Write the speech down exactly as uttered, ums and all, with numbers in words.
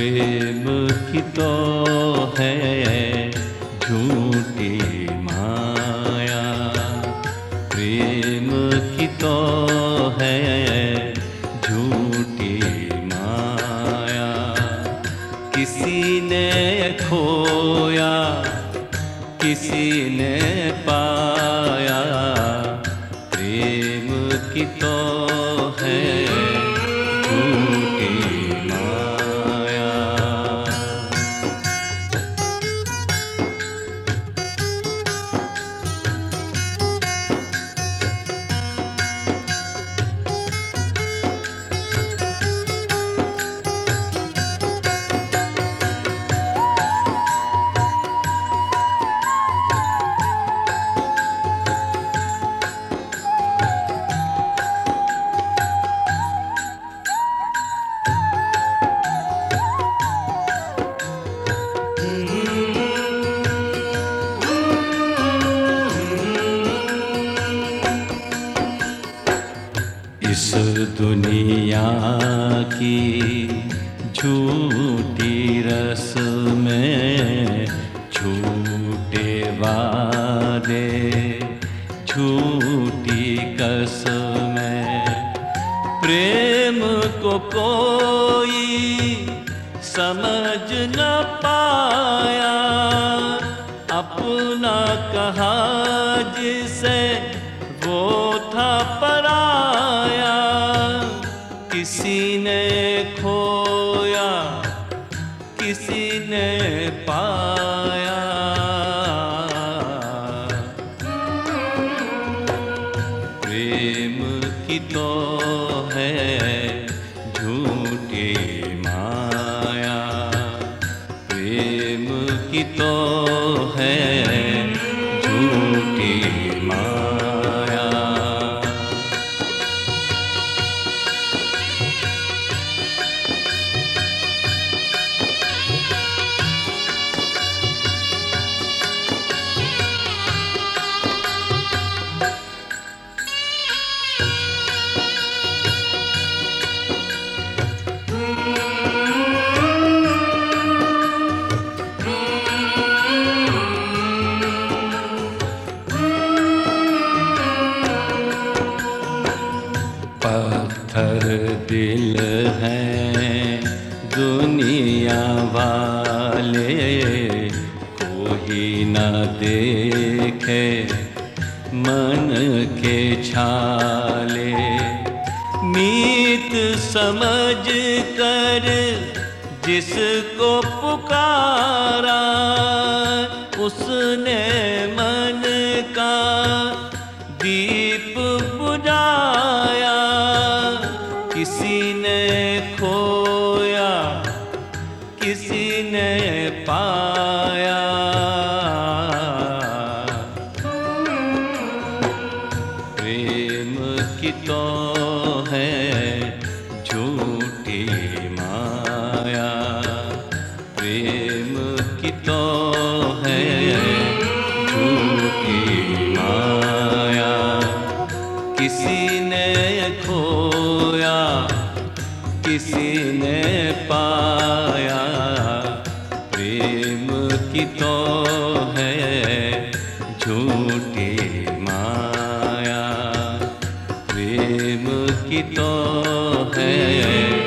प्रेम की तो है झूठी माया, प्रेम की तो है झूठी माया। किसी ने खोया किसी ने पाया, प्रेम की तो है झूठी माया। इस दुनिया की झूठी रस्म में झूठे वादे झूठी कसमें, प्रेम को कोई समझ न पाया। अपना कहा जिसे वो था पराया, किसी ने खोया किसी ने पाया। प्रेम की तो है झूठी माया, प्रेम की तो है झूठी माया। पत्थर दिल हैं दुनिया वाले, कोई न देखे मन के छाले। मीत समझ कर जिसको पुकारा, उसने मन का दीप बुझाया। किसी ने खोया किसी ने पाया, प्रेम की तो है झूठी माया, प्रेम की तो है झूठी माया। किसी ने खोया किसी ने पाया, प्रेम की तो है झूठी माया, प्रेम की तो है